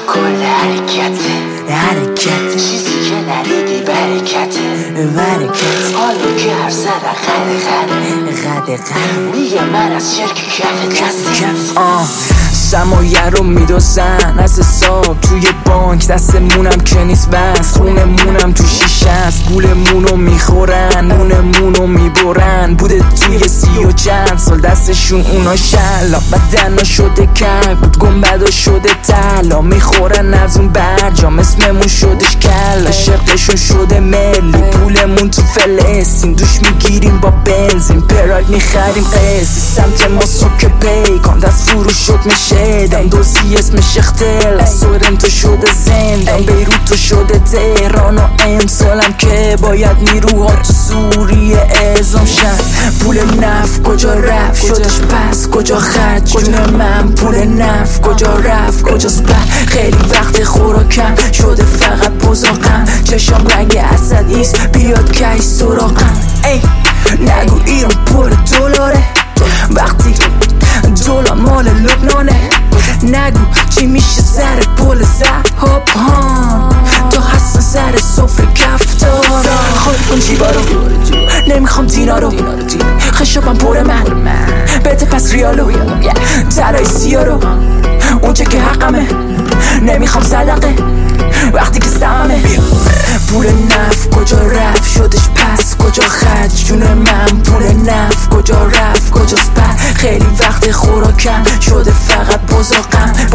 کل حرکت چیزی که ندیدی برکته حالا که هر زده خده میگه من از شرک کف سمایه رو میدوزن از حساب توی بانک، دستمونم که نیست بس، خونمونم تو شیشه است، گولمونو میخورن نونمونو میبرن. بوده توی 30 و چند سال دستشون اونا شلا، بدنا شده کک بود گنبدا شده تلا، میخورن از اون برجام اسممون شدش کلا، شرقشون شده ملی، پولمون تو فلسطین دوش میگیریم با بنزین، پراید میخریم قصی، سمت ما سوک پیکان دست فرو شد میشه دم، دوزی اسمش اختل، سورنتو شده زندان، بیروت تو شده تهران و امسالم که باید نیروها تو سوریه اعزام شن. پول نفت کجا رفت شدش پس کجا خرج جون من، پول نفت کجا رفت کجاست خیلی وقت خوراکم شده فقط بزاقم، چشام رنگ اسدیست بیاد کش سراغم. ای نگو ایران پر دلاره وقتی دلار مال لبنانه، نگو چی میشه سر پل زهاب تو هستن سر سفره کفتارا، خالی کن جیبا رو نمیخوام دینا رو، خشابم پر من بده پس ریالو، ترای سیا رو اونچه که حقمه نمیخوام صدقه وقتی که سممه. پول نفت کجا رفت شدش پس کجا خرج جون من، پول نفت کجا رفت کجاست خیلی وقت خوراکم شده فقط بزاقم،